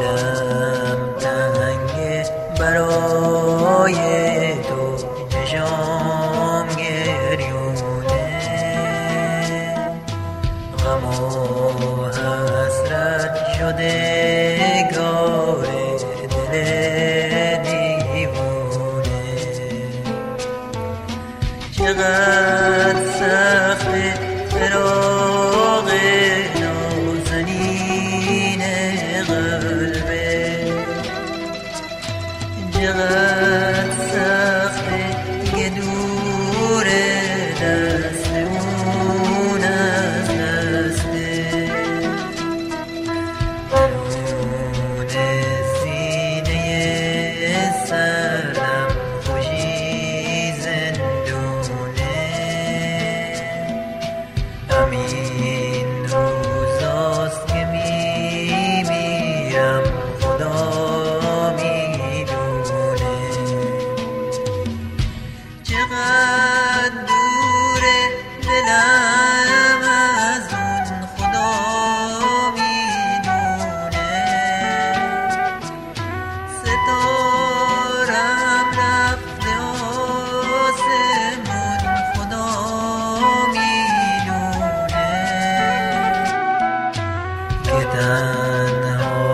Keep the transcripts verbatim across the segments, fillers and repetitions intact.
دلم تنگ برای تو، چشام گریونه، غم و حسرت شده گار دل دیوونه. چقدر سخت فراق نازنین قلبه، چقدر سخت که دور دست اون از دسته. درون سینه سردم خوشی زندونه، همین روزاست که میمیرم خدا میدونه. چقدر دوره دلم از اون خدا میدونه، ستارم رفته آسمون خدا میدونه، که تنها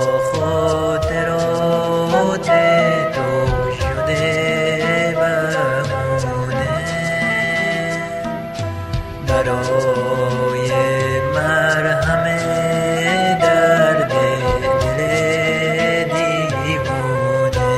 خاطرات تو شده بهونه. برای مرهم درد دل دیوونه.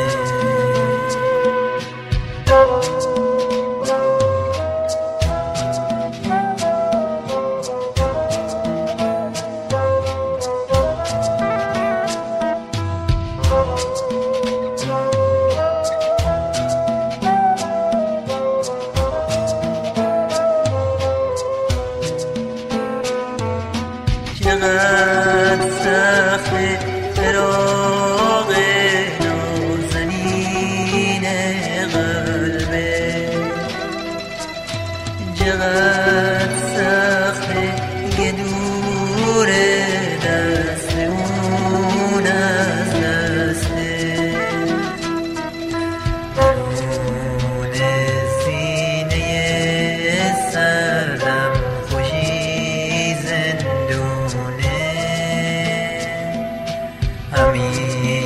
چقدر سخت فراق نازنین قلبه، چقدر سخت که دور دست اون از دسته. درون سینه سردم خوشی زندونه، همین